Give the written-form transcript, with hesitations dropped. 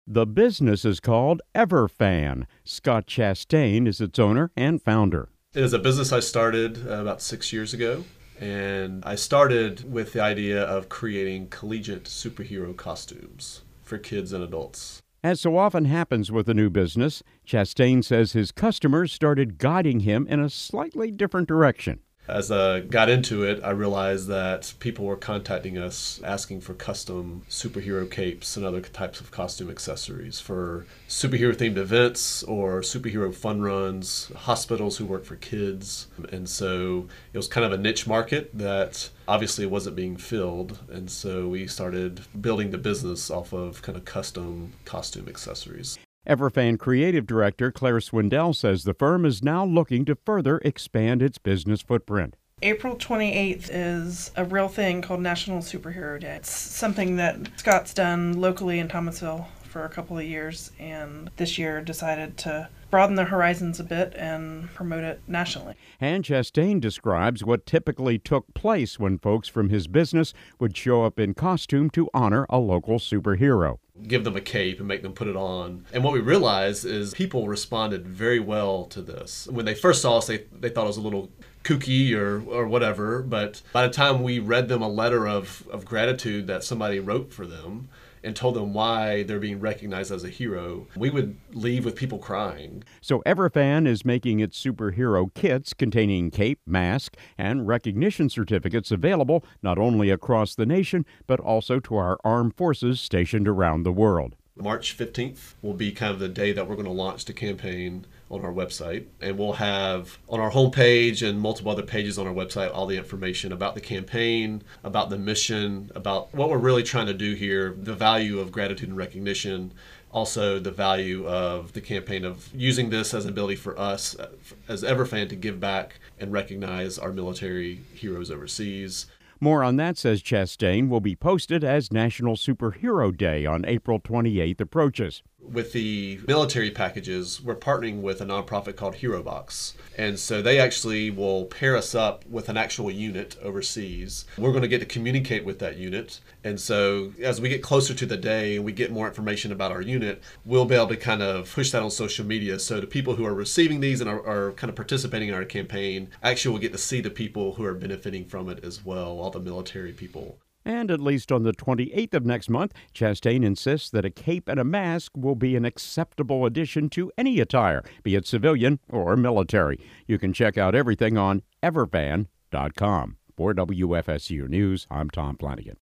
The business is called Everfan. Scott Chastain is its owner and founder. It is a business I started about 6 years ago, and I started with the idea of creating collegiate superhero costumes for kids and adults. As so often happens with a new business, Chastain says his customers started guiding him in a slightly different direction. As I got into it, I realized that people were contacting us asking for custom superhero capes and other types of costume accessories for superhero-themed events or superhero fun runs, hospitals who work for kids. And so it was kind of a niche market that obviously wasn't being filled. And so we started building the business off of kind of custom costume accessories. Everfan creative director Claire Swindell says the firm is now looking to further expand its business footprint. April 28th is a real thing called National Superhero Day. It's something that Scott's done locally in Thomasville for a couple of years, and this year decided to broaden the horizons a bit and promote it nationally. And Chastain describes what typically took place when folks from his business would show up in costume to honor a local superhero. Give them a cape and make them put it on. And what we realized is people responded very well to this. When they first saw us, they thought it was a little kooky or whatever, but by the time we read them a letter of gratitude that somebody wrote for them and told them why they're being recognized as a hero, we would leave with people crying. So Everfan is making its superhero kits containing cape, mask, and recognition certificates available not only across the nation, but also to our armed forces stationed around the world. March 15th will be kind of the day that we're going to launch the campaign on our website. And we'll have on our homepage and multiple other pages on our website all the information about the campaign, about the mission, about what we're really trying to do here, the value of gratitude and recognition, also the value of the campaign of using this as an ability for us as Everfan to give back and recognize our military heroes overseas. More on that, says Chastain, will be posted as National Superhero Day on April 28th approaches. With the military packages, we're partnering with a nonprofit called HeroBox. And so they actually will pair us up with an actual unit overseas. We're going to get to communicate with that unit. And so as we get closer to the day and we get more information about our unit, we'll be able to kind of push that on social media. So the people who are receiving these and are kind of participating in our campaign actually will get to see the people who are benefiting from it as well, all the military people. And at least on the 28th of next month, Chastain insists that a cape and a mask will be an acceptable addition to any attire, be it civilian or military. You can check out everything on everfan.com. For WFSU News, I'm Tom Flanagan.